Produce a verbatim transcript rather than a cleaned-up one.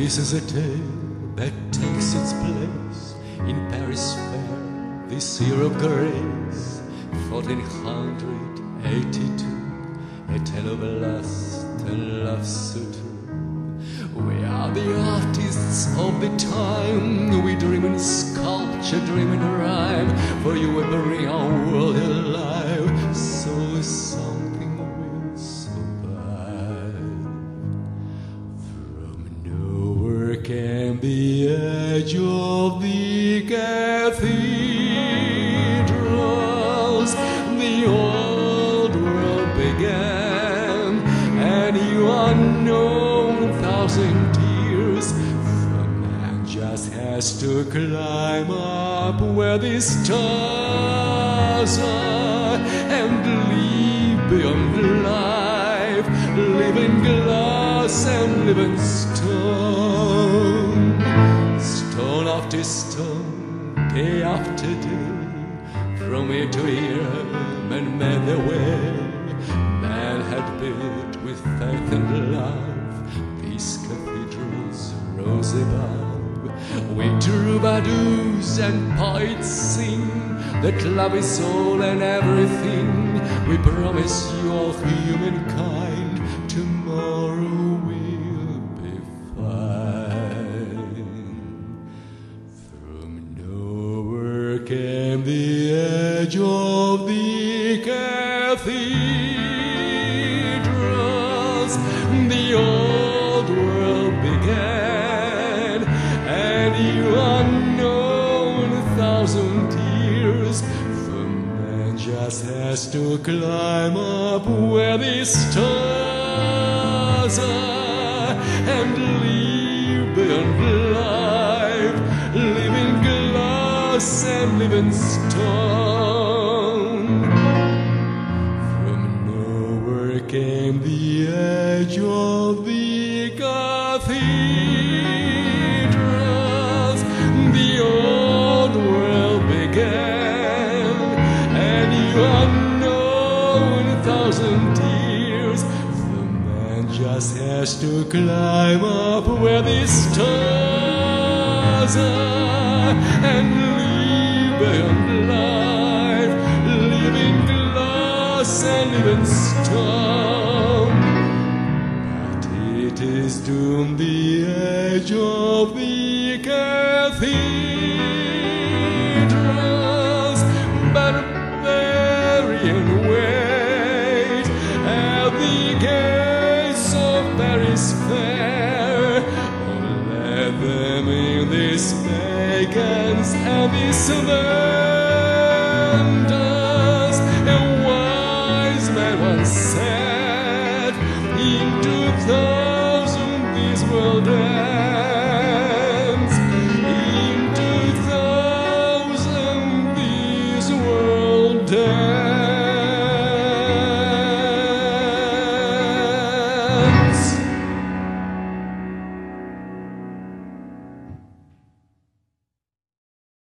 This is a tale that takes its place in Paris fair, this year of grace, fourteen eighty-two, a tale of lust and love so true. We are the artists of the time, we dream in sculpture, dream in rhyme, for you will bring our world alive, so something will survive. From nowhere came the edge of the cathedrals, the old world began, and you unknown thousand years, for man just has to climb up where the stars are and live beyond life, live in glass and live in stone, stone after stone, day after day, from year to year, men made their way. Man had built with faith and love, these cathedrals rose above. We troubadours and poets sing that love is all and everything. We promise you all humankind, tomorrow will be fine. From nowhere came the edge of the cathedrals, the old world began, and you unknown thousand years, for man just has to climb up where the stars are and live beyond life, live in glass and live in stone. From nowhere came the edge of the cathedrals, the old world began, and you unknown thousand years, the man just has to climb up where the stars are and live beyond life, live in glass and live in stone. But it is doomed the edge of the cathedrals, barbarian wait at the gates of Paris fair. Oh, let them in, these pagans and these vendors. A wise man once said, in two thousand this world ends.